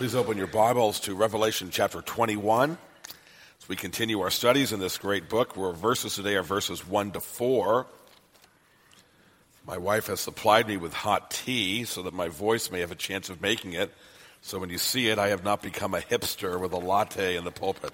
Please open your Bibles to Revelation chapter 21 as we continue our studies in this great book. Our verses today are verses 1 to 4. My wife has supplied me with hot tea so that my voice may have a chance of making it. So when you see it, I have not become a hipster with a latte in the pulpit.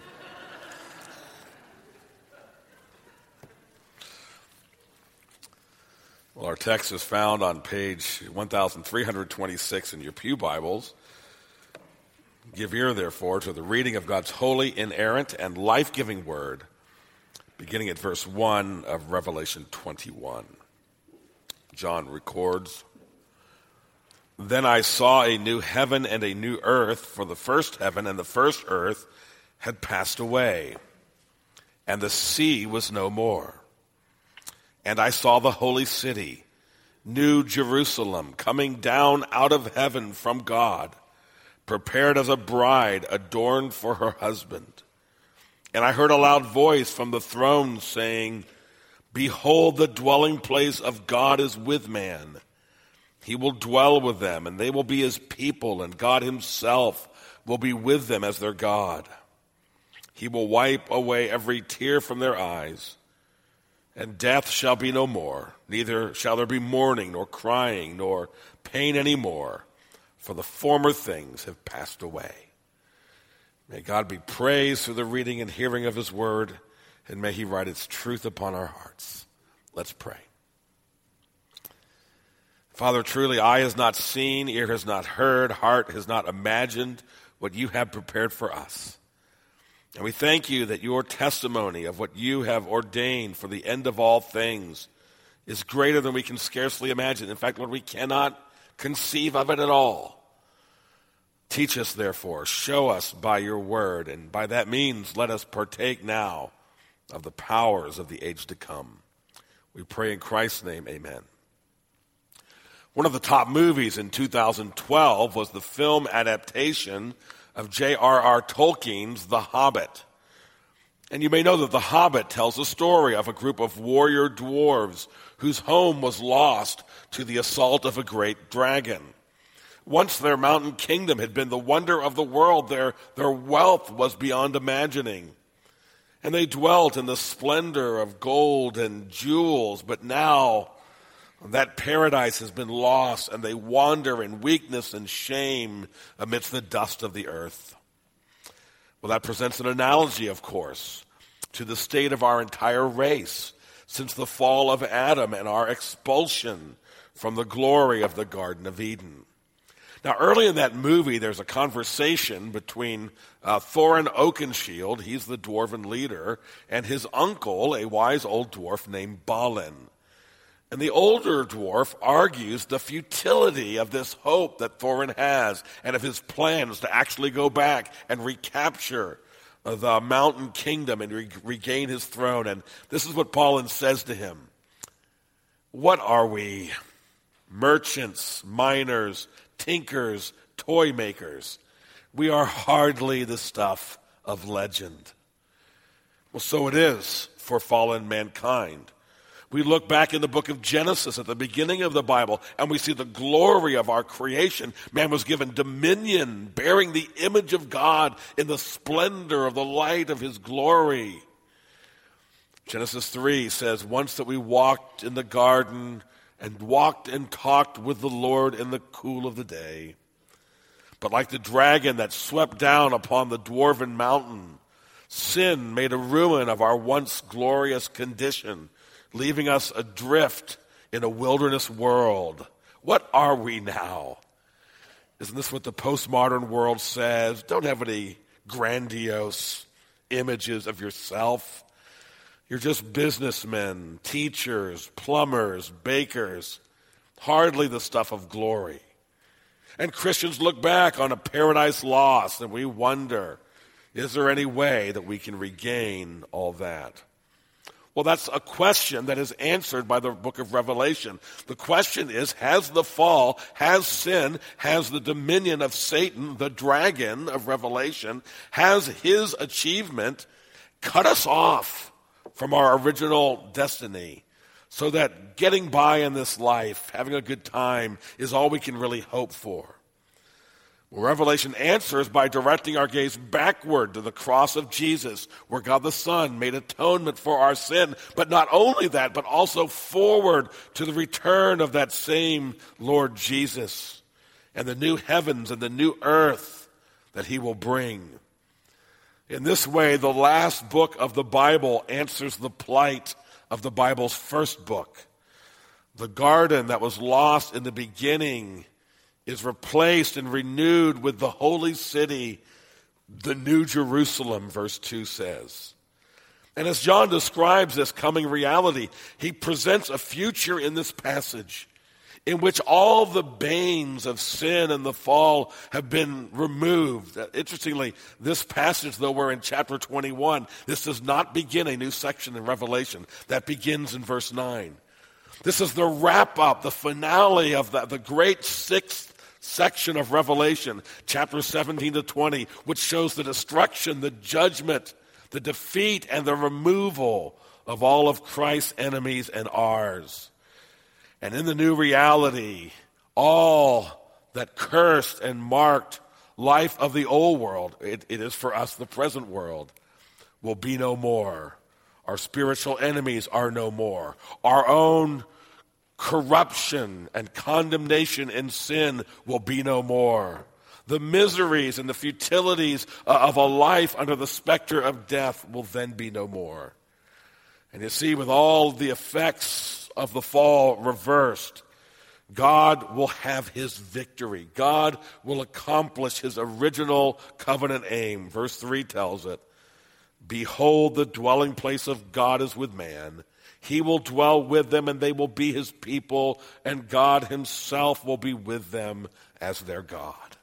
Well, our text is found on page 1326 in your pew Bibles. Give ear, therefore, to the reading of God's holy, inerrant, and life-giving word, beginning at verse 1 of Revelation 21. John records, "Then I saw a new heaven and a new earth, for the first heaven and the first earth had passed away, and the sea was no more. And I saw the holy city, New Jerusalem, coming down out of heaven from God, prepared as a bride adorned for her husband. And I heard a loud voice from the throne saying, 'Behold, the dwelling place of God is with man. He will dwell with them, and they will be his people, and God himself will be with them as their God. He will wipe away every tear from their eyes, and death shall be no more. Neither shall there be mourning, nor crying, nor pain any more, for the former things have passed away.'" May God be praised through the reading and hearing of his word, and may he write its truth upon our hearts. Let's pray. Father, truly eye has not seen, ear has not heard, heart has not imagined what you have prepared for us. And we thank you that your testimony of what you have ordained for the end of all things is greater than we can scarcely imagine. In fact, Lord, we cannot conceive of it at all. Teach us, therefore, show us by your word, and by that means let us partake now of the powers of the age to come. We pray in Christ's name, amen. One of the top movies in 2012 was the film adaptation of J.R.R. Tolkien's The Hobbit. And you may know that The Hobbit tells the story of a group of warrior dwarves whose home was lost to the assault of a great dragon. Once their mountain kingdom had been the wonder of the world, their wealth was beyond imagining. And they dwelt in the splendor of gold and jewels, but now that paradise has been lost, and they wander in weakness and shame amidst the dust of the earth. Well, that presents an analogy, of course, to the state of our entire race since the fall of Adam and our expulsion from the glory of the Garden of Eden. Now, early in that movie, there's a conversation between Thorin Oakenshield, he's the dwarven leader, and his uncle, a wise old dwarf named Balin. And the older dwarf argues the futility of this hope that Thorin has and of his plans to actually go back and recapture the mountain kingdom and regain his throne. And this is what Balin says to him. "What are we? Merchants, miners, tinkers, toy makers. We are hardly the stuff of legend." Well, so it is for fallen mankind. We look back in the book of Genesis at the beginning of the Bible, and we see the glory of our creation. Man was given dominion, bearing the image of God in the splendor of the light of his glory. Genesis 3 says, "Once that we walked in the garden and walked and talked with the Lord in the cool of the day. But like the dragon that swept down upon the dwarven mountain, sin made a ruin of our once glorious condition, leaving us adrift in a wilderness world. What are we now?" Isn't this what the postmodern world says? Don't have any grandiose images of yourself. You're just businessmen, teachers, plumbers, bakers, hardly the stuff of glory. And Christians look back on a paradise lost, and we wonder, is there any way that we can regain all that? Well, that's a question that is answered by the book of Revelation. The question is, has the fall, has sin, has the dominion of Satan, the dragon of Revelation, has his achievement cut us off from our original destiny so that getting by in this life, having a good time, is all we can really hope for? Well, Revelation answers by directing our gaze backward to the cross of Jesus, where God the Son made atonement for our sin. But not only that, but also forward to the return of that same Lord Jesus and the new heavens and the new earth that he will bring. In this way, the last book of the Bible answers the plight of the Bible's first book. The garden that was lost in the beginning is replaced and renewed with the holy city, the New Jerusalem, verse 2 says. And as John describes this coming reality, he presents a future in this passage in which all the banes of sin and the fall have been removed. Interestingly, this passage, though we're in chapter 21, this does not begin a new section in Revelation. That begins in verse 9. This is the wrap-up, the finale of the great sixth section of Revelation, chapter 17 to 20, which shows the destruction, the judgment, the defeat, and the removal of all of Christ's enemies and ours. And in the new reality, all that cursed and marked life of the old world, it is for us the present world, will be no more. Our spiritual enemies are no more. Our own corruption and condemnation and sin will be no more. The miseries and the futilities of a life under the specter of death will then be no more. And you see, with all the effects of the fall reversed, God will have his victory. God will accomplish his original covenant aim. Verse 3 tells it, "Behold, the dwelling place of God is with man. He will dwell with them, and they will be his people, and God himself will be with them as their God."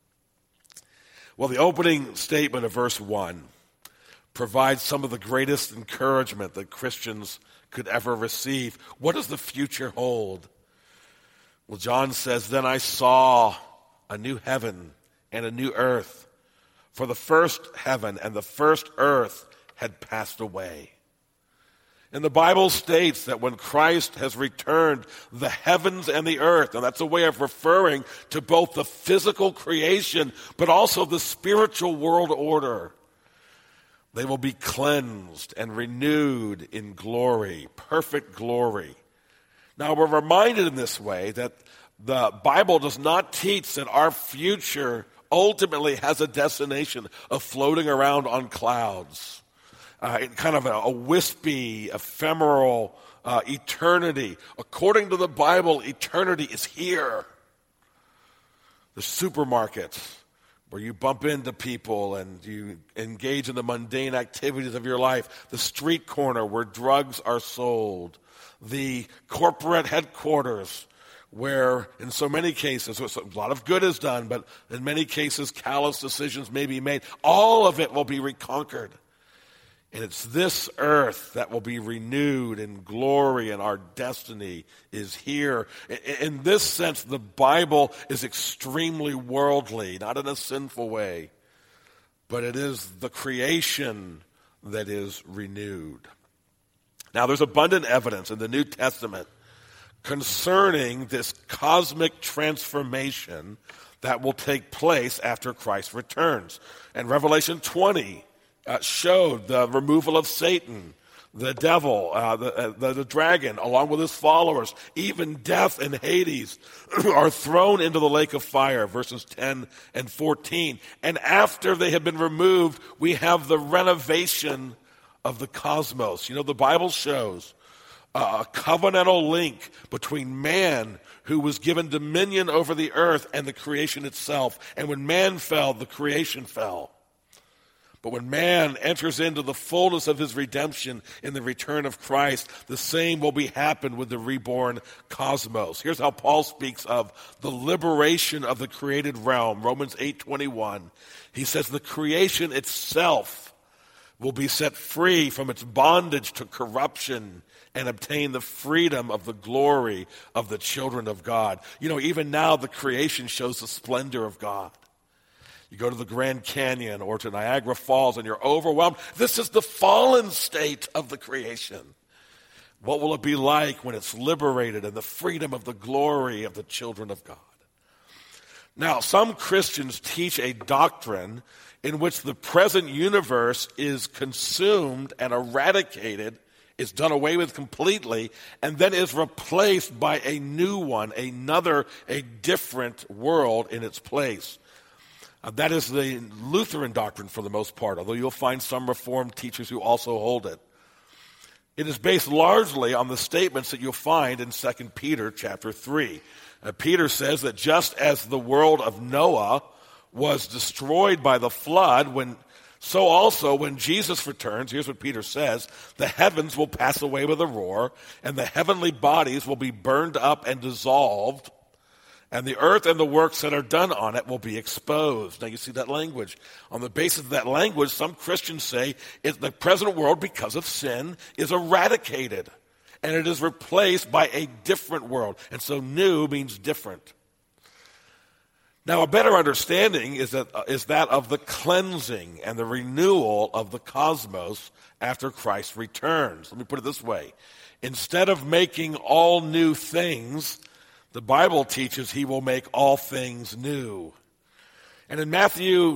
Well, the opening statement of verse 1 provides some of the greatest encouragement that Christians could ever receive. What does the future hold? Well, John says, "Then I saw a new heaven and a new earth, for the first heaven and the first earth had passed away." And the Bible states that when Christ has returned, the heavens and the earth, and that's a way of referring to both the physical creation, but also the spiritual world order, they will be cleansed and renewed in glory, perfect glory. Now, we're reminded in this way that the Bible does not teach that our future ultimately has a destination of floating around on clouds. Kind of a wispy, ephemeral eternity. According to the Bible, eternity is here. The supermarket, where you bump into people and you engage in the mundane activities of your life. The street corner, where drugs are sold. The corporate headquarters, where in so many cases, a lot of good is done, but in many cases, callous decisions may be made. All of it will be reconquered. And it's this earth that will be renewed in glory, and our destiny is here. In this sense, the Bible is extremely worldly, not in a sinful way, but it is the creation that is renewed. Now, there's abundant evidence in the New Testament concerning this cosmic transformation that will take place after Christ returns. And Revelation 20 showed the removal of Satan, the devil, the dragon, along with his followers. Even death and Hades are thrown into the lake of fire, verses 10 and 14. And after they have been removed, we have the renovation of the cosmos. You know, the Bible shows a covenantal link between man, who was given dominion over the earth, and the creation itself. And when man fell, the creation fell. But when man enters into the fullness of his redemption in the return of Christ, the same will be happen with the reborn cosmos. Here's how Paul speaks of the liberation of the created realm. Romans 8:21. He says the creation itself will be set free from its bondage to corruption and obtain the freedom of the glory of the children of God. You know, even now the creation shows the splendor of God. You go to the Grand Canyon or to Niagara Falls and you're overwhelmed. This is the fallen state of the creation. What will it be like when it's liberated in the freedom of the glory of the children of God? Now, some Christians teach a doctrine in which the present universe is consumed and eradicated, is done away with completely, and then is replaced by a new one, a different world in its place. That is the Lutheran doctrine for the most part, although you'll find some Reformed teachers who also hold it. It is based largely on the statements that you'll find in 2 Peter chapter 3. Peter says that just as the world of Noah was destroyed by the flood, so also when Jesus returns, here's what Peter says, the heavens will pass away with a roar, and the heavenly bodies will be burned up and dissolved, and the earth and the works that are done on it will be exposed. Now you see that language. On the basis of that language, some Christians say the present world, because of sin, is eradicated. And it is replaced by a different world. And so new means different. Now a better understanding is that of the cleansing and the renewal of the cosmos after Christ returns. Let me put it this way. Instead of making all new things, the Bible teaches he will make all things new. And in Matthew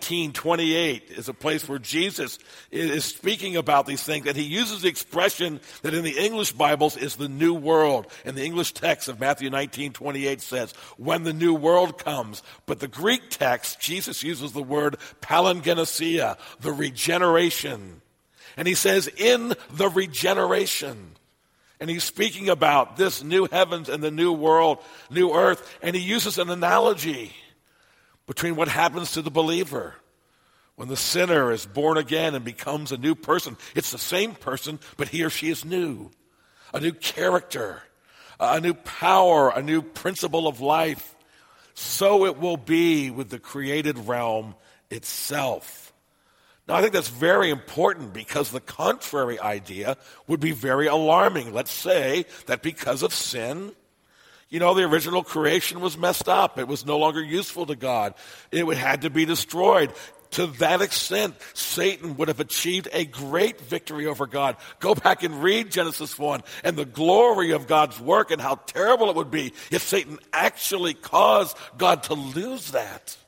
19:28 is a place where Jesus is speaking about these things, and he uses the expression that in the English Bibles is the new world. And the English text of Matthew 19:28 says, when the new world comes. But the Greek text, Jesus uses the word palingenesia, the regeneration. And he says, in the regeneration. And he's speaking about this new heavens and the new world, new earth, and he uses an analogy between what happens to the believer when the sinner is born again and becomes a new person. It's the same person, but he or she is new. A new character, a new power, a new principle of life. So it will be with the created realm itself. Now, I think that's very important because the contrary idea would be very alarming. Let's say that because of sin, the original creation was messed up. It was no longer useful to God. It had to be destroyed. To that extent, Satan would have achieved a great victory over God. Go back and read Genesis 1 and the glory of God's work and how terrible it would be if Satan actually caused God to lose that.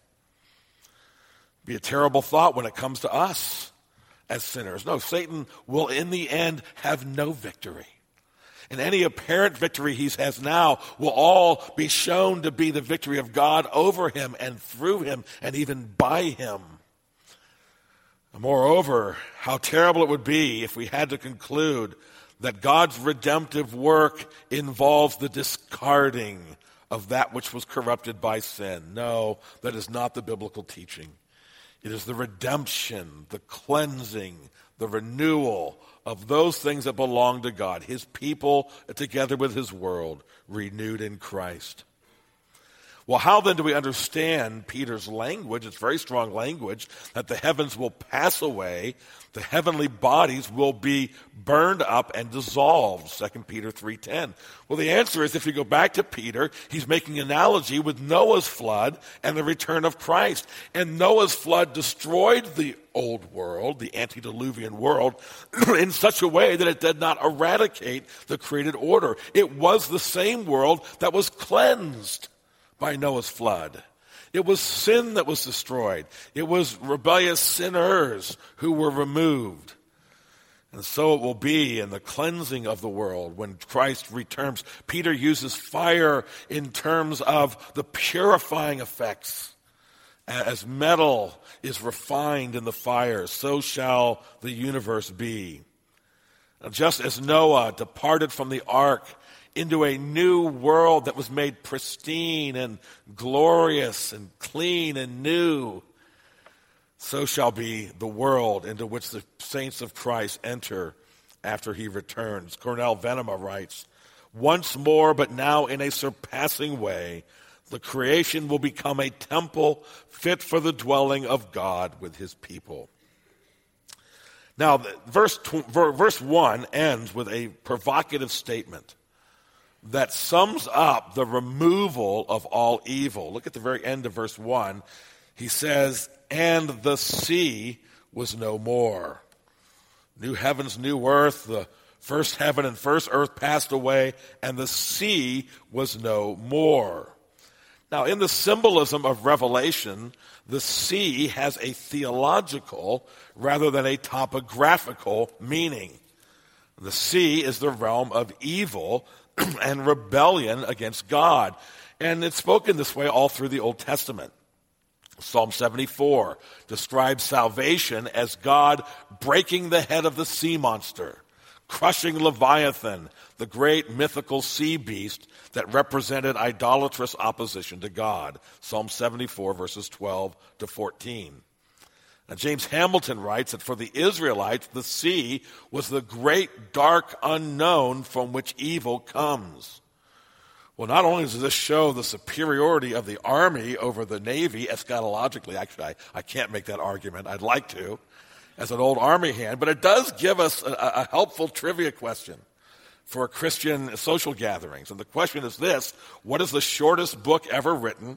It'd be a terrible thought when it comes to us as sinners. No, Satan will in the end have no victory. And any apparent victory he has now will all be shown to be the victory of God over him and through him and even by him. Moreover, how terrible it would be if we had to conclude that God's redemptive work involves the discarding of that which was corrupted by sin. No, that is not the biblical teaching. It is the redemption, the cleansing, the renewal of those things that belong to God, his people together with his world, renewed in Christ. Well, how then do we understand Peter's language? It's very strong language, that the heavens will pass away, the heavenly bodies will be burned up and dissolved, 2 Peter 3:10. Well, the answer is, if you go back to Peter, he's making an analogy with Noah's flood and the return of Christ. And Noah's flood destroyed the old world, the antediluvian world, in such a way that it did not eradicate the created order. It was the same world that was cleansed by Noah's flood. It was sin that was destroyed. It was rebellious sinners who were removed. And so it will be in the cleansing of the world when Christ returns. Peter uses fire in terms of the purifying effects. As metal is refined in the fire, so shall the universe be. Now, just as Noah departed from the ark into a new world that was made pristine and glorious and clean and new, so shall be the world into which the saints of Christ enter after he returns. Cornell Venema writes, once more, but now in a surpassing way, the creation will become a temple fit for the dwelling of God with his people. Now, verse 1 ends with a provocative statement that sums up the removal of all evil. Look at the very end of verse 1. He says, and the sea was no more. New heavens, new earth, the first heaven and first earth passed away, and the sea was no more. Now, in the symbolism of Revelation, the sea has a theological rather than a topographical meaning. The sea is the realm of evil and rebellion against God. And it's spoken this way all through the Old Testament. Psalm 74 describes salvation as God breaking the head of the sea monster, crushing Leviathan, the great mythical sea beast that represented idolatrous opposition to God. Psalm 74, verses 12 to 14. Now, James Hamilton writes that for the Israelites, the sea was the great dark unknown from which evil comes. Well, not only does this show the superiority of the Army over the Navy eschatologically, actually, I can't make that argument. I'd like to, as an old Army hand, but it does give us a helpful trivia question for Christian social gatherings. And the question is this: what is the shortest book ever written?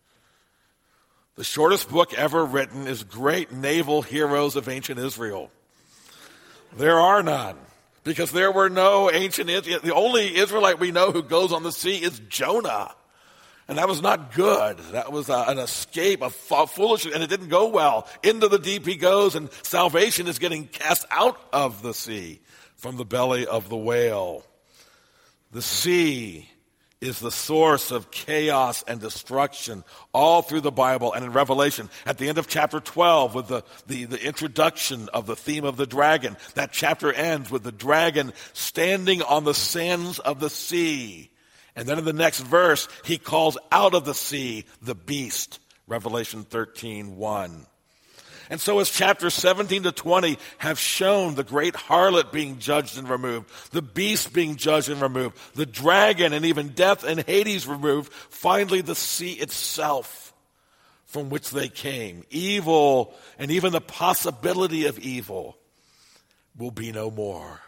The shortest book ever written is Great Naval Heroes of Ancient Israel. There are none, because there were no ancient Israel. The only Israelite we know who goes on the sea is Jonah. And that was not good. That was an escape of foolishness, and it didn't go well. Into the deep he goes, and salvation is getting cast out of the sea from the belly of the whale. The sea is the source of chaos and destruction all through the Bible and in Revelation. At the end of chapter 12 with the introduction of the theme of the dragon, that chapter ends with the dragon standing on the sands of the sea. And then in the next verse, he calls out of the sea the beast, Revelation 13:1. And so as chapters 17 to 20 have shown the great harlot being judged and removed, the beast being judged and removed, the dragon and even death and Hades removed, finally the sea itself from which they came, evil and even the possibility of evil, will be no more.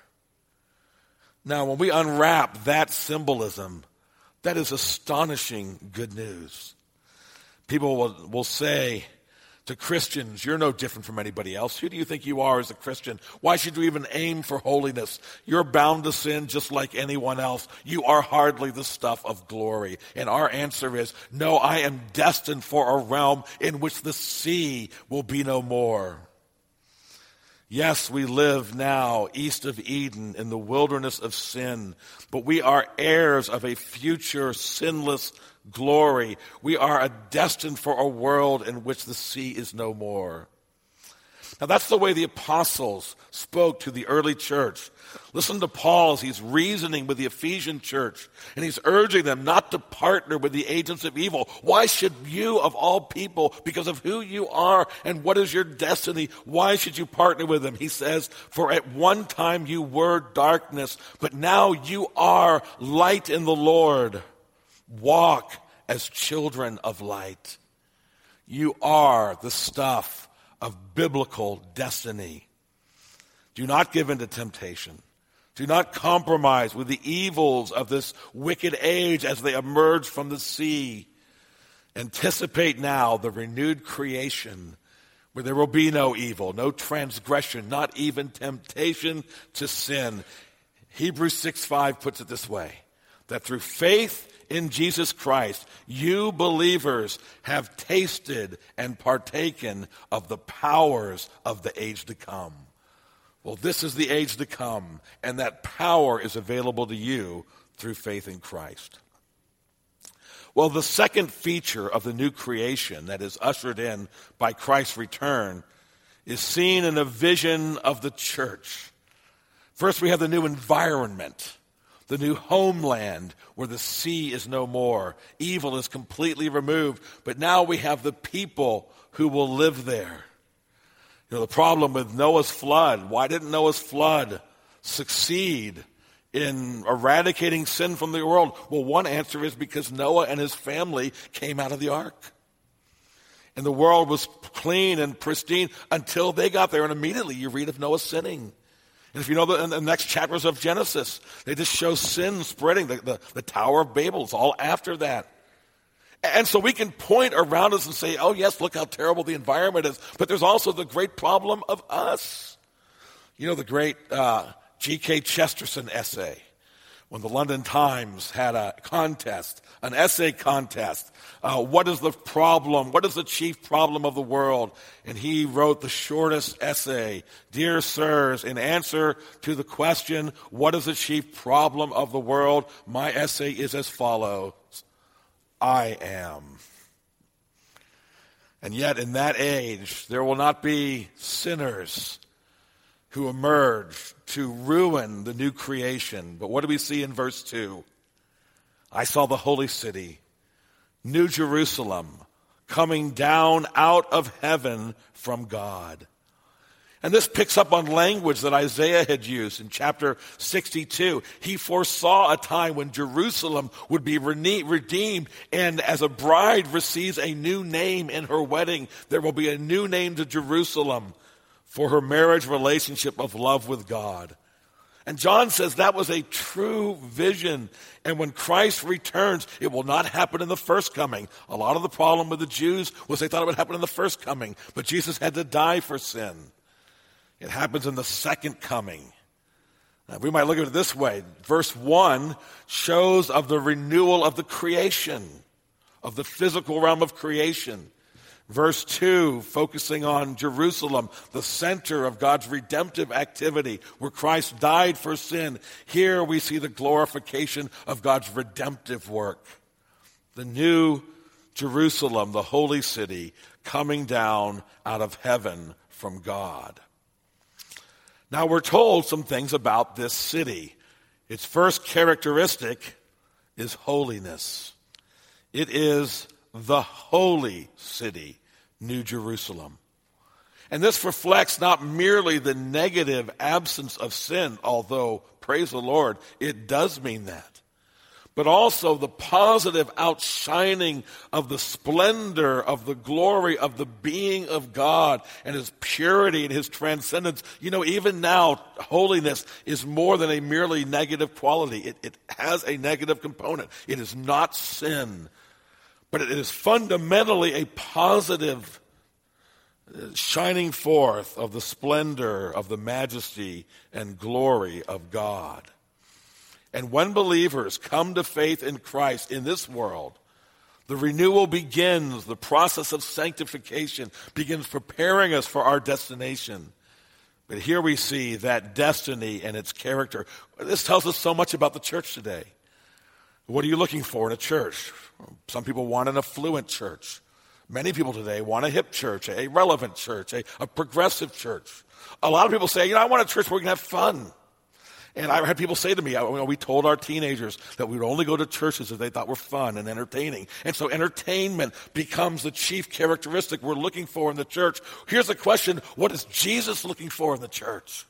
Now, when we unwrap that symbolism, that is astonishing good news. People will say to Christians, you're no different from anybody else. Who do you think you are as a Christian? Why should you even aim for holiness? You're bound to sin just like anyone else. You are hardly the stuff of glory. And our answer is, no, I am destined for a realm in which the sea will be no more. Yes, we live now east of Eden in the wilderness of sin, but we are heirs of a future sinless glory. We are destined for a world in which the sea is no more. Now that's the way the apostles spoke to the early church. Listen to Paul as he's reasoning with the Ephesian church, and he's urging them not to partner with the agents of evil. Why should you, of all people, because of who you are and what is your destiny, why should you partner with them? He says, for at one time you were darkness, but now you are light in the Lord. Walk as children of light. You are the stuff of biblical destiny. Do not give in to temptation. Do not compromise with the evils of this wicked age as they emerge from the sea. Anticipate now the renewed creation where there will be no evil, no transgression, not even temptation to sin. Hebrews 6:5 puts it this way, that through faith in Jesus Christ, you believers have tasted and partaken of the powers of the age to come. Well, this is the age to come, and that power is available to you through faith in Christ. Well, the second feature of the new creation that is ushered in by Christ's return is seen in a vision of the church. First, we have the new environment, the new homeland where the sea is no more. Evil is completely removed, but now we have the people who will live there. You know, the problem with Noah's flood, why didn't Noah's flood succeed in eradicating sin from the world? Well, one answer is because Noah and his family came out of the ark. And the world was clean and pristine until they got there, and immediately you read of Noah sinning. And if you know in the next chapters of Genesis, they just show sin spreading. The Tower of Babel is all after that. And so we can point around us and say, oh yes, look how terrible the environment is. But there's also the great problem of us. You know the great G.K. Chesterton essay, when the London Times had a contest, an essay contest. What is the problem? What is the chief problem of the world? And he wrote the shortest essay. Dear sirs, in answer to the question, what is the chief problem of the world? My essay is as follows. I am. And yet in that age, there will not be sinners who emerge to ruin the new creation. But what do we see in verse 2? I saw the holy city, New Jerusalem, coming down out of heaven from God. And this picks up on language that Isaiah had used in chapter 62. He foresaw a time when Jerusalem would be redeemed, and as a bride receives a new name in her wedding, there will be a new name to Jerusalem for her marriage relationship of love with God. And John says that was a true vision. And when Christ returns, it will not happen in the first coming. A lot of the problem with the Jews was they thought it would happen in the first coming. But Jesus had to die for sin. It happens in the second coming. Now, we might look at it this way. Verse 1 shows of the renewal of the creation, of the physical realm of creation. Verse 2, focusing on Jerusalem, the center of God's redemptive activity, where Christ died for sin. Here we see the glorification of God's redemptive work. The new Jerusalem, the holy city, coming down out of heaven from God. Now we're told some things about this city. Its first characteristic is holiness. It is the holy city, New Jerusalem. And this reflects not merely the negative absence of sin, although, praise the Lord, it does mean that, but also the positive outshining of the splendor of the glory of the being of God and his purity and his transcendence. You know, even now, holiness is more than a merely negative quality. It has a negative component. It is not sin, but it is fundamentally a positive shining forth of the splendor of the majesty and glory of God. And when believers come to faith in Christ in this world, the renewal begins, the process of sanctification begins preparing us for our destination. But here we see that destiny and its character. This tells us so much about the church today. What are you looking for in a church? Some people want an affluent church. Many people today want a hip church, a relevant church, a progressive church. A lot of people say, I want a church where we can have fun. And I had people say to me, we told our teenagers that we would only go to churches if they thought were fun and entertaining. And so entertainment becomes the chief characteristic we're looking for in the church. Here's the question, what is Jesus looking for in the church?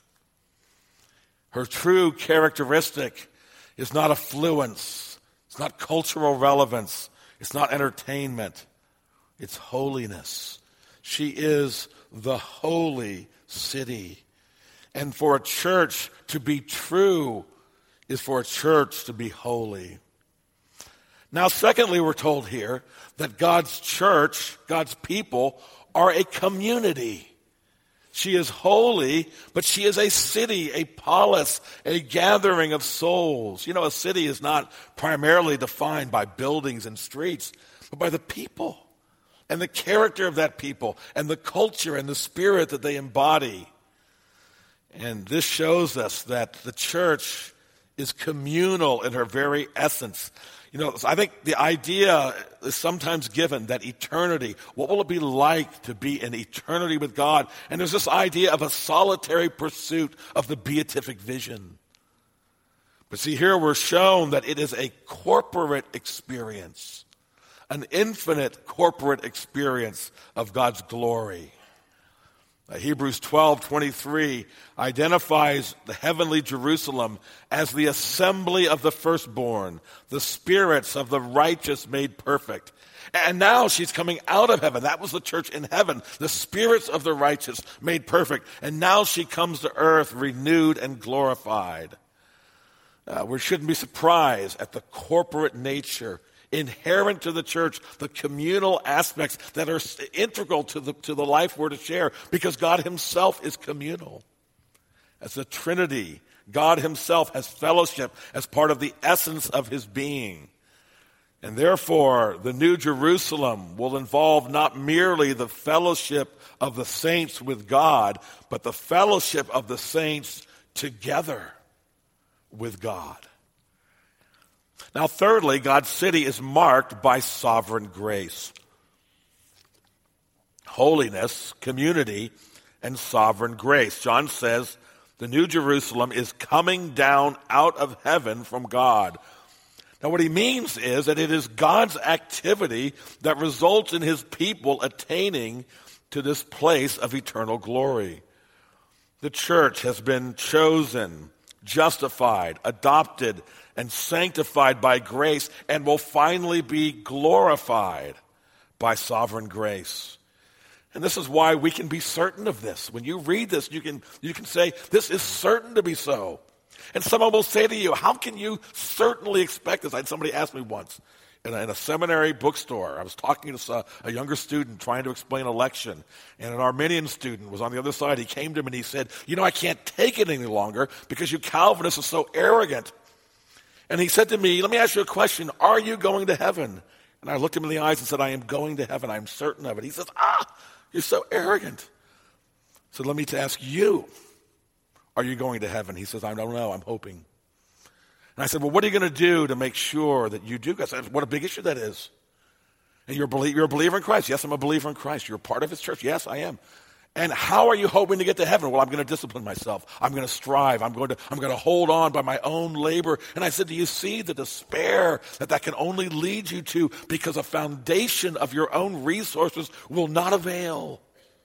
Her true characteristic is not affluence. It's not cultural relevance. It's not entertainment. It's holiness. She is the holy city. And for a church to be true is for a church to be holy. Now, secondly, we're told here that God's church, God's people, are a community. She is holy, but she is a city, a polis, a gathering of souls. A city is not primarily defined by buildings and streets, but by the people and the character of that people and the culture and the spirit that they embody. And this shows us that the church is communal in her very essence. I think the idea is sometimes given that eternity, what will it be like to be in eternity with God? And there's this idea of a solitary pursuit of the beatific vision. But see, here we're shown that it is a corporate experience, an infinite corporate experience of God's glory. Hebrews 12:23 identifies the heavenly Jerusalem as the assembly of the firstborn, the spirits of the righteous made perfect. And now she's coming out of heaven. That was the church in heaven, the spirits of the righteous made perfect. And now she comes to earth renewed and glorified. We shouldn't be surprised at the corporate nature inherent to the church, the communal aspects that are integral to the life we're to share, because God himself is communal. As the Trinity, God himself has fellowship as part of the essence of his being. And therefore, the New Jerusalem will involve not merely the fellowship of the saints with God, but the fellowship of the saints together with God. Now, thirdly, God's city is marked by sovereign grace. Holiness, community, and sovereign grace. John says the New Jerusalem is coming down out of heaven from God. Now, what he means is that it is God's activity that results in his people attaining to this place of eternal glory. The church has been chosen, justified, adopted, and sanctified by grace, and will finally be glorified by sovereign grace. And this is why we can be certain of this. When you read this, you can say, this is certain to be so. And someone will say to you, how can you certainly expect this? I had somebody ask me once in a seminary bookstore. I was talking to a younger student trying to explain election, and an Arminian student was on the other side. He came to me and he said, I can't take it any longer because you Calvinists are so arrogant. And he said to me, let me ask you a question. Are you going to heaven? And I looked him in the eyes and said, I am going to heaven. I'm certain of it. He says, you're so arrogant. So let me ask you, are you going to heaven? He says, I don't know. I'm hoping. And I said, well, what are you going to do to make sure that you do? I said, what a big issue that is. And you're a believer in Christ. Yes, I'm a believer in Christ. You're a part of his church. Yes, I am. And how are you hoping to get to heaven? Well, I'm going to discipline myself. I'm going to strive. I'm going to hold on by my own labor. And I said, do you see the despair that can only lead you to, because a foundation of your own resources will not avail?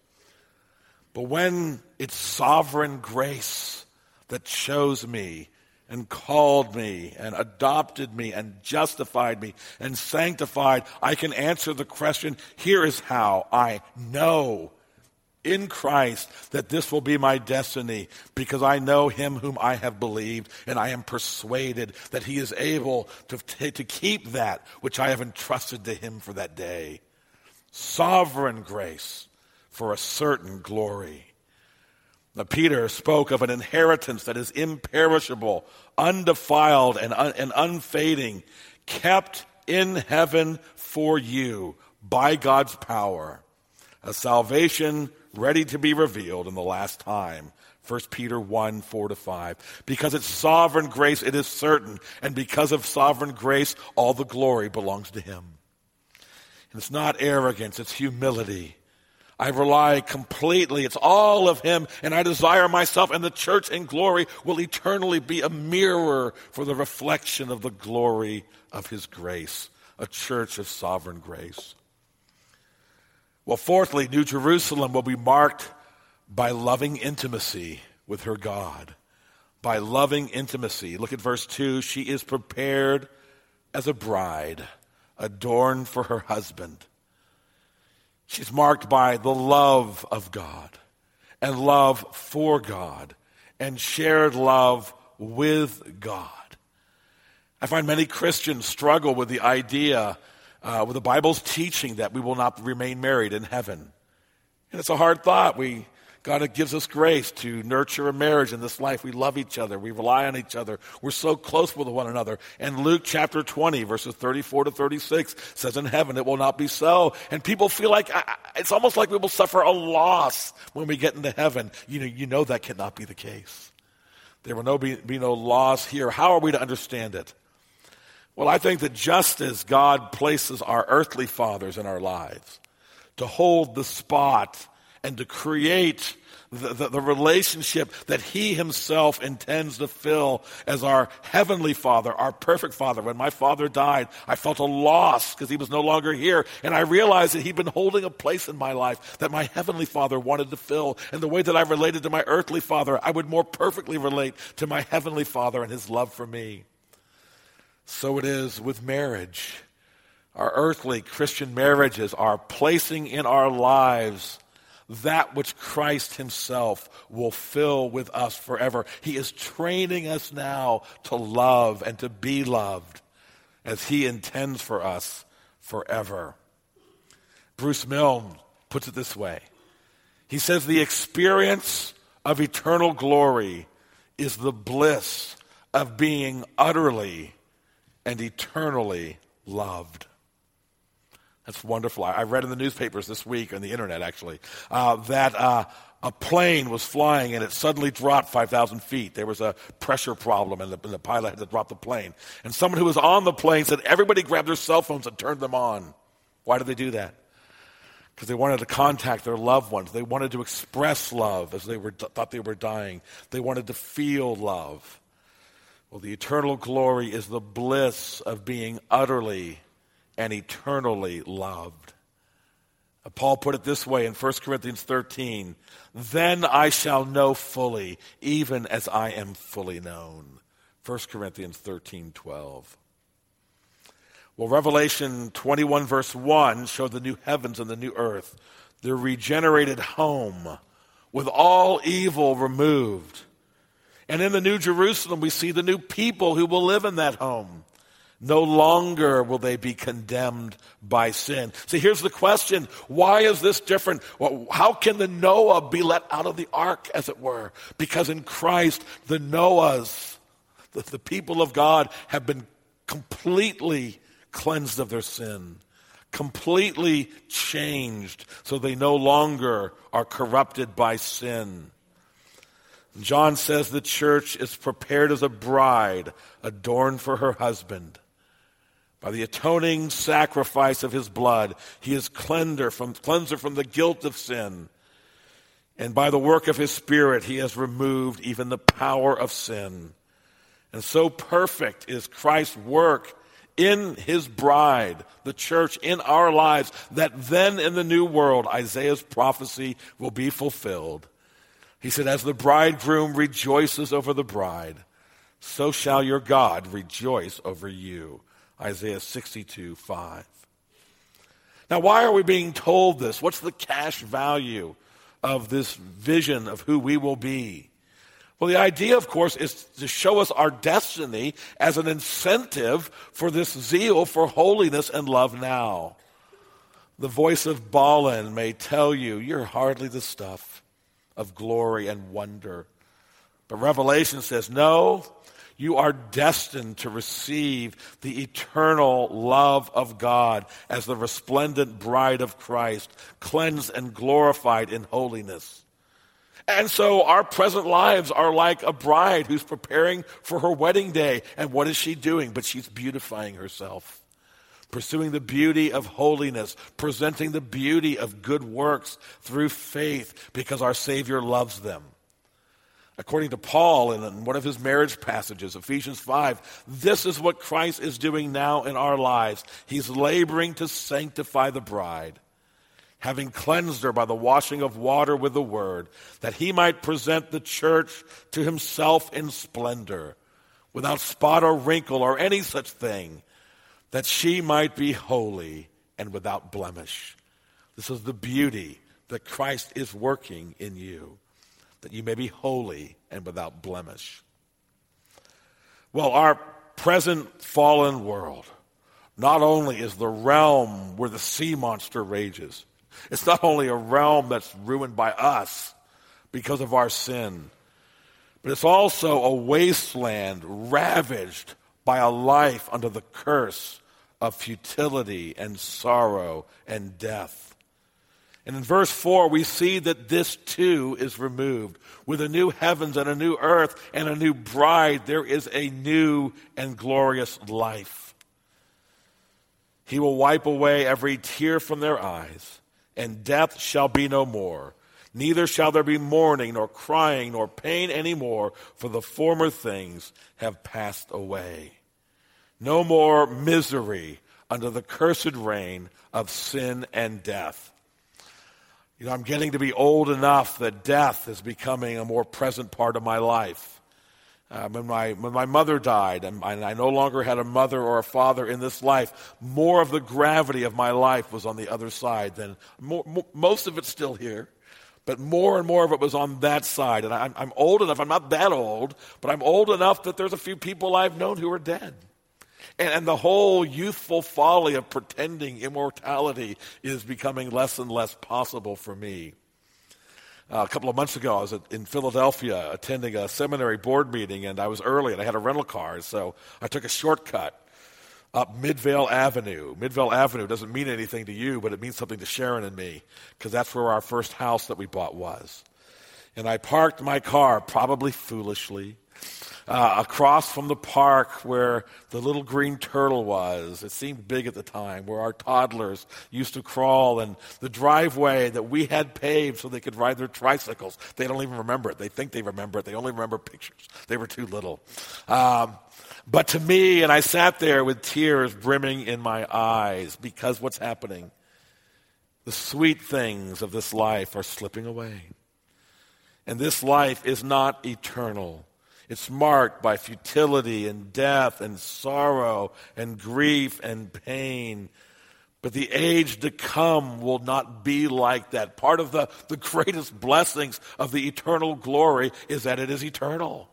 But when it's sovereign grace that chose me and called me and adopted me and justified me and sanctified, I can answer the question, here is how I know in Christ that this will be my destiny, because I know him whom I have believed, and I am persuaded that he is able to keep that which I have entrusted to him for that day. Sovereign grace for a certain glory. Now, Peter spoke of an inheritance that is imperishable, undefiled, and unfading, kept in heaven for you by God's power, a salvation ready to be revealed in the last time. 1 Peter 1, 4-5. Because it's sovereign grace, it is certain. And because of sovereign grace, all the glory belongs to him. And it's not arrogance, it's humility. I rely completely. It's all of him, and I desire myself and the church in glory will eternally be a mirror for the reflection of the glory of his grace, a church of sovereign grace. Well, fourthly, New Jerusalem will be marked by loving intimacy with her God. By loving intimacy. Look at verse 2. She is prepared as a bride, adorned for her husband. She's marked by the love of God and love for God and shared love with God. I find many Christians struggle with the idea, with the Bible's teaching that we will not remain married in heaven. And it's a hard thought. God gives us grace to nurture a marriage in this life. We love each other. We rely on each other. We're so close with one another. And Luke chapter 20, verses 34-36 says, in heaven it will not be so. And people feel like, it's almost like we will suffer a loss when we get into heaven. You know that cannot be the case. There will be no loss here. How are we to understand it? Well, I think that just as God places our earthly fathers in our lives to hold the spot and to create the relationship that he himself intends to fill as our heavenly Father, our perfect Father. When my father died, I felt a loss because he was no longer here. And I realized that he'd been holding a place in my life that my heavenly Father wanted to fill. And the way that I related to my earthly father, I would more perfectly relate to my heavenly Father and his love for me. So it is with marriage. Our earthly Christian marriages are placing in our lives that which Christ himself will fill with us forever. He is training us now to love and to be loved as he intends for us forever. Bruce Milne puts it this way. He says the experience of eternal glory is the bliss of being utterly and eternally loved. That's wonderful. I read in the newspapers this week, on the internet actually, that a plane was flying and it suddenly dropped 5,000 feet. There was a pressure problem and the pilot had to drop the plane. And someone who was on the plane said everybody grabbed their cell phones and turned them on. Why did they do that? Because they wanted to contact their loved ones. They wanted to express love as they thought they were dying. They wanted to feel love. Well, the eternal glory is the bliss of being utterly and eternally loved. Paul put it this way in 1 Corinthians 13, then I shall know fully, even as I am fully known. 1 Corinthians 13:12. Well, Revelation 21 verse 1 showed the new heavens and the new earth, the regenerated home with all evil removed. And in the New Jerusalem, we see the new people who will live in that home. No longer will they be condemned by sin. See, here's the question. Why is this different? Well, how can the Noah be let out of the ark, as it were? Because in Christ, the Noahs, the people of God, have been completely cleansed of their sin, completely changed, so they no longer are corrupted by sin. John says the church is prepared as a bride adorned for her husband. By the atoning sacrifice of his blood, he is cleanser from the guilt of sin. And by the work of his Spirit, he has removed even the power of sin. And so perfect is Christ's work in his bride, the church, in our lives, that then in the new world, Isaiah's prophecy will be fulfilled. He said, as the bridegroom rejoices over the bride, so shall your God rejoice over you. Isaiah 62:5. Now, why are we being told this? What's the cash value of this vision of who we will be? Well, the idea, of course, is to show us our destiny as an incentive for this zeal for holiness and love now. The voice of Balaam may tell you, you're hardly the stuff of glory and wonder. But Revelation says, no, you are destined to receive the eternal love of God as the resplendent bride of Christ, cleansed and glorified in holiness. And so our present lives are like a bride who's preparing for her wedding day. And what is she doing? But she's beautifying herself, pursuing the beauty of holiness, presenting the beauty of good works through faith because our Savior loves them. According to Paul in one of his marriage passages, Ephesians 5, this is what Christ is doing now in our lives. He's laboring to sanctify the bride, having cleansed her by the washing of water with the word, that he might present the church to himself in splendor, without spot or wrinkle or any such thing, that she might be holy and without blemish. This is the beauty that Christ is working in you, that you may be holy and without blemish. Well, our present fallen world not only is the realm where the sea monster rages, it's not only a realm that's ruined by us because of our sin, but it's also a wasteland ravaged by a life under the curse of futility and sorrow and death. And in verse 4, we see that this too is removed. With a new heavens and a new earth and a new bride, there is a new and glorious life. He will wipe away every tear from their eyes, and death shall be no more. Neither shall there be mourning, nor crying, nor pain any more, for the former things have passed away. No more misery under the cursed reign of sin and death. You know, I'm getting to be old enough that death is becoming a more present part of my life. When my mother died, and I no longer had a mother or a father in this life, more of the gravity of my life was on the other side than most of it's still here, but more and more of it was on that side. And I'm old enough. I'm not that old, but I'm old enough that there's a few people I've known who are dead. And the whole youthful folly of pretending immortality is becoming less and less possible for me. A couple of months ago, I was in Philadelphia attending a seminary board meeting, and I was early, and I had a rental car, so I took a shortcut up Midvale Avenue. Midvale Avenue doesn't mean anything to you, but it means something to Sharon and me, because that's where our first house that we bought was. And I parked my car, probably foolishly, across from the park where the little green turtle was. It seemed big at the time, where our toddlers used to crawl, and the driveway that we had paved so they could ride their tricycles. They don't even remember it. They think they remember it. They only remember pictures. They were too little. But to me, and I sat there with tears brimming in my eyes, because what's happening? The sweet things of this life are slipping away. And this life is not eternal. It's marked by futility and death and sorrow and grief and pain. But the age to come will not be like that. Part of the greatest blessings of the eternal glory is that it is eternal.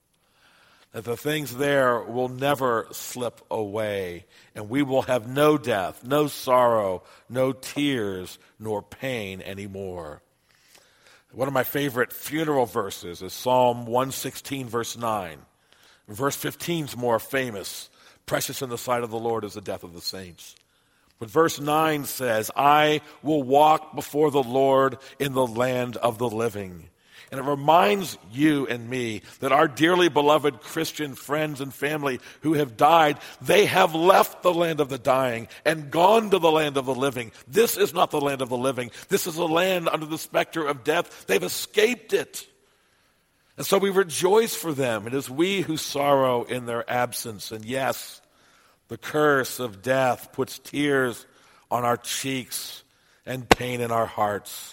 That the things there will never slip away, and we will have no death, no sorrow, no tears, nor pain anymore. One of my favorite funeral verses is Psalm 116, verse 9. Verse 15 is more famous. Precious in the sight of the Lord is the death of the saints. But verse 9 says, I will walk before the Lord in the land of the living. And it reminds you and me that our dearly beloved Christian friends and family who have died, they have left the land of the dying and gone to the land of the living. This is not the land of the living. This is a land under the specter of death. They've escaped it. And so we rejoice for them. It is we who sorrow in their absence. And yes, the curse of death puts tears on our cheeks and pain in our hearts.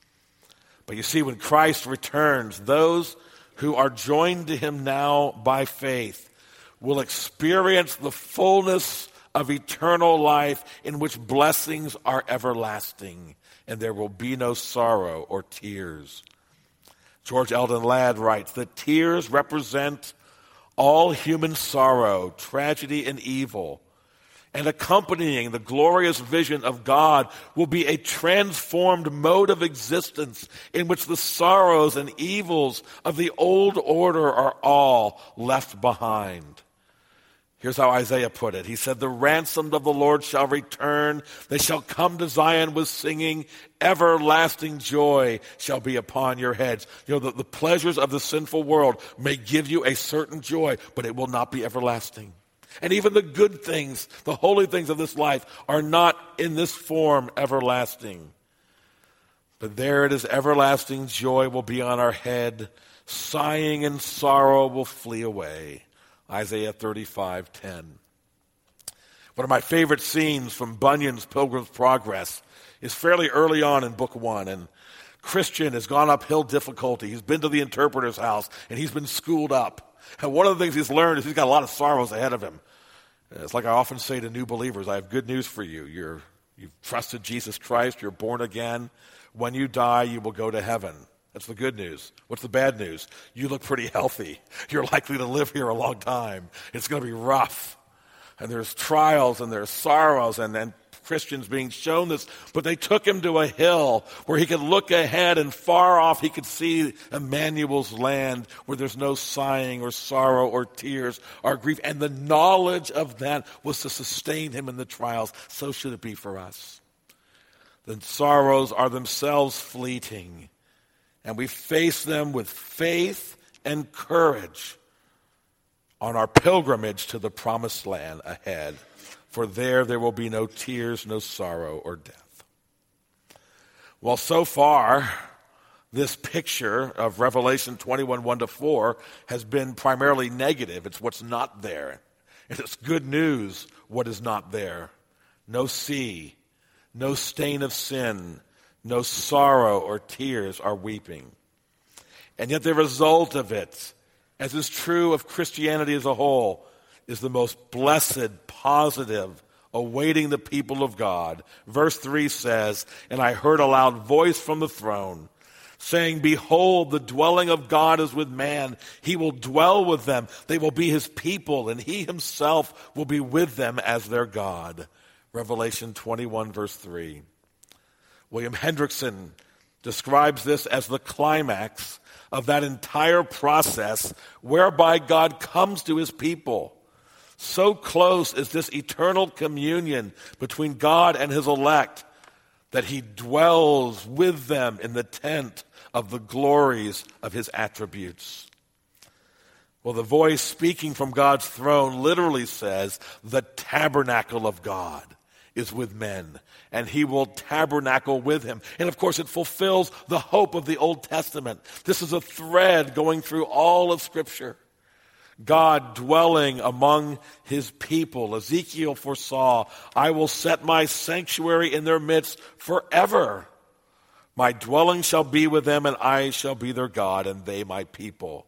But you see, when Christ returns, those who are joined to him now by faith will experience the fullness of eternal life in which blessings are everlasting, and there will be no sorrow or tears. George Eldon Ladd writes that tears represent all human sorrow, tragedy, and evil. And accompanying the glorious vision of God will be a transformed mode of existence in which the sorrows and evils of the old order are all left behind. Here's how Isaiah put it. He said, the ransomed of the Lord shall return. They shall come to Zion with singing. Everlasting joy shall be upon your heads. You know, the pleasures of the sinful world may give you a certain joy, but it will not be everlasting. And even the good things, the holy things of this life are not in this form everlasting. But there it is, everlasting joy will be on our head. Sighing and sorrow will flee away. Isaiah 35:10. One of my favorite scenes from Bunyan's Pilgrim's Progress is fairly early on in Book 1. And Christian has gone uphill difficulty. He's been to the interpreter's house, and he's been schooled up. And one of the things he's learned is he's got a lot of sorrows ahead of him. It's like I often say to new believers, I have good news for you. You've trusted Jesus Christ. You're born again. When you die, you will go to heaven. That's the good news. What's the bad news? You look pretty healthy. You're likely to live here a long time. It's going to be rough. And there's trials and there's sorrows and Christians being shown this, but they took him to a hill where he could look ahead, and far off he could see Emmanuel's land where there's no sighing or sorrow or tears or grief. And the knowledge of that was to sustain him in the trials. So should it be for us. The sorrows are themselves fleeting, and we face them with faith and courage on our pilgrimage to the promised land ahead. For there will be no tears, no sorrow, or death. Well, so far, this picture of Revelation 21, 1-4 has been primarily negative. It's what's not there. And it's good news what is not there. No sea, no stain of sin, no sorrow or tears are weeping. And yet the result of it, as is true of Christianity as a whole, is the most blessed, positive, awaiting the people of God. Verse 3 says, and I heard a loud voice from the throne, saying, behold, the dwelling of God is with man. He will dwell with them. They will be his people, and he himself will be with them as their God. Revelation 21, verse 3. William Hendrickson describes this as the climax of that entire process whereby God comes to his people. So close is this eternal communion between God and his elect that he dwells with them in the tent of the glories of his attributes. Well, the voice speaking from God's throne literally says, the tabernacle of God is with men, and he will tabernacle with him. And of course, it fulfills the hope of the Old Testament. This is a thread going through all of Scripture. God dwelling among his people. Ezekiel foresaw, I will set my sanctuary in their midst forever. My dwelling shall be with them, and I shall be their God, and they my people.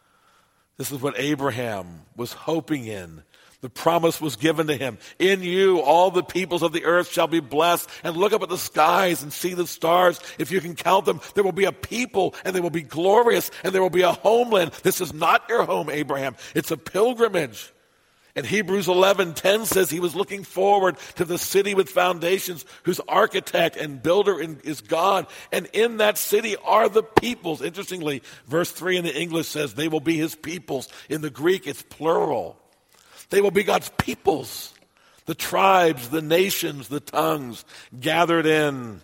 This is what Abraham was hoping in. The promise was given to him. In you, all the peoples of the earth shall be blessed. And look up at the skies and see the stars. If you can count them, there will be a people, and they will be glorious, and there will be a homeland. This is not your home, Abraham. It's a pilgrimage. And Hebrews 11:10 says he was looking forward to the city with foundations, whose architect and builder is God. And in that city are the peoples. Interestingly, verse 3 in the English says they will be his peoples. In the Greek, it's plural. They will be God's peoples, the tribes, the nations, the tongues, gathered in,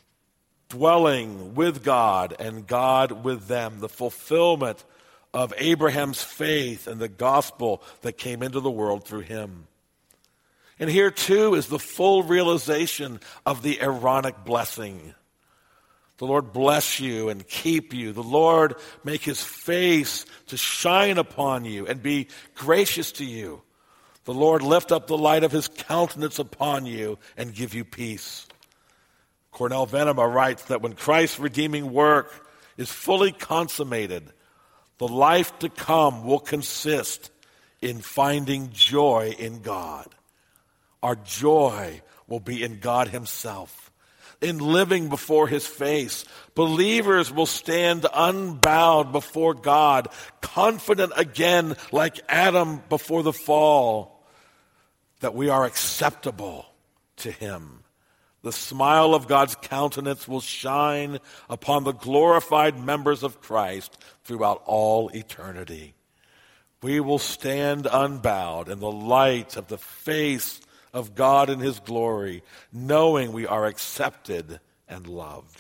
dwelling with God and God with them, the fulfillment of Abraham's faith and the gospel that came into the world through him. And here too is the full realization of the Aaronic blessing. The Lord bless you and keep you. The Lord make his face to shine upon you and be gracious to you. The Lord lift up the light of his countenance upon you and give you peace. Cornell Venema writes that when Christ's redeeming work is fully consummated, the life to come will consist in finding joy in God. Our joy will be in God himself. In living before his face, believers will stand unbowed before God, confident again like Adam before the fall, that we are acceptable to him. The smile of God's countenance will shine upon the glorified members of Christ throughout all eternity. We will stand unbowed in the light of the face of God in his glory, knowing we are accepted and loved.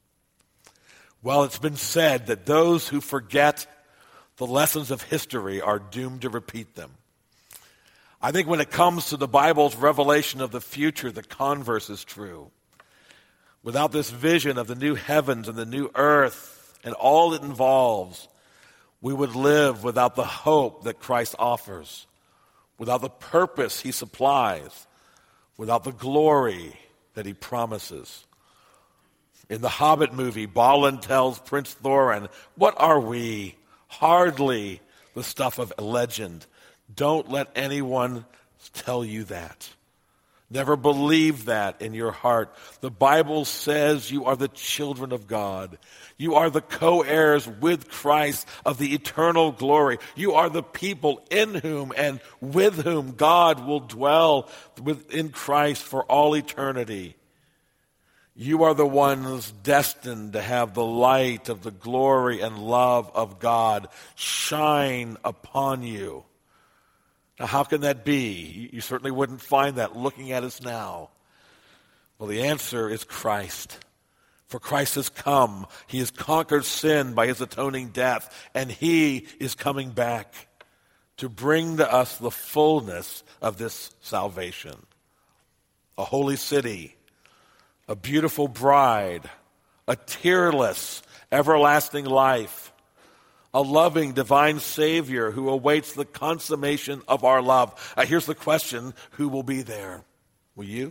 Well, it's been said that those who forget the lessons of history are doomed to repeat them. I think when it comes to the Bible's revelation of the future, the converse is true. Without this vision of the new heavens and the new earth and all it involves, we would live without the hope that Christ offers, without the purpose he supplies, without the glory that he promises. In the Hobbit movie, Balin tells Prince Thorin, "What are we? Hardly the stuff of a legend. Don't let anyone tell you that. Never believe that in your heart. The Bible says you are the children of God. You are the co-heirs with Christ of the eternal glory. You are the people in whom and with whom God will dwell in Christ for all eternity. You are the ones destined to have the light of the glory and love of God shine upon you." Now, how can that be? You certainly wouldn't find that looking at us now. Well, the answer is Christ. For Christ has come. He has conquered sin by his atoning death, and he is coming back to bring to us the fullness of this salvation. A holy city, a beautiful bride, a tearless, everlasting life, a loving divine Savior who awaits the consummation of our love. Here's the question: who will be there? Will you?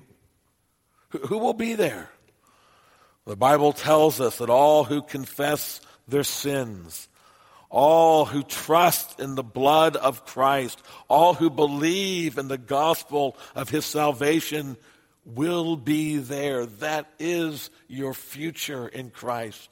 Who will be there? The Bible tells us that all who confess their sins, all who trust in the blood of Christ, all who believe in the gospel of his salvation will be there. That is your future in Christ.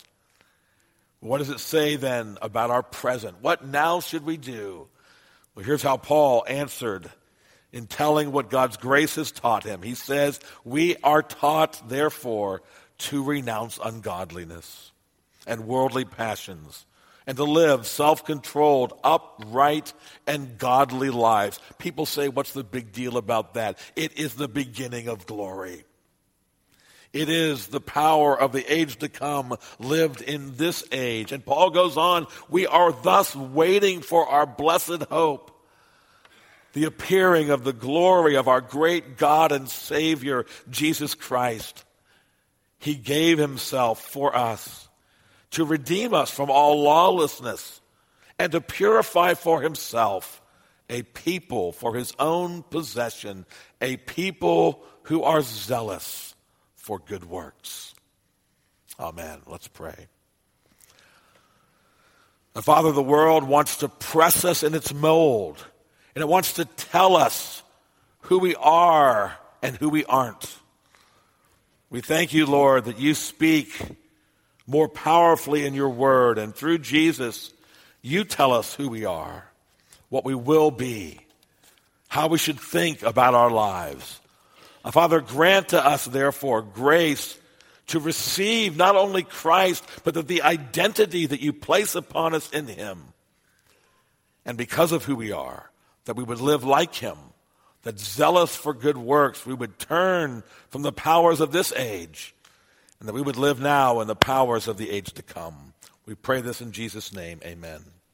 What does it say then about our present? What now should we do? Well, here's how Paul answered in telling what God's grace has taught him. He says, "We are taught, therefore, to renounce ungodliness and worldly passions, and to live self-controlled, upright, and godly lives. People say, what's the big deal about that? It is the beginning of glory. It is the power of the age to come lived in this age. And Paul goes on, we are thus waiting for our blessed hope, the appearing of the glory of our great God and Savior, Jesus Christ. He gave himself for us to redeem us from all lawlessness and to purify for himself a people for his own possession, a people who are zealous for good works. Amen. Let's pray. And Father, the world wants to press us in its mold, and it wants to tell us who we are and who we aren't. We thank you, Lord, that you speak more powerfully in your word, and through Jesus, you tell us who we are, what we will be, how we should think about our lives. Father, grant to us, therefore, grace to receive not only Christ, but the identity that you place upon us in him. And because of who we are, that we would live like him, that zealous for good works, we would turn from the powers of this age, and that we would live now in the powers of the age to come. We pray this in Jesus' name. Amen.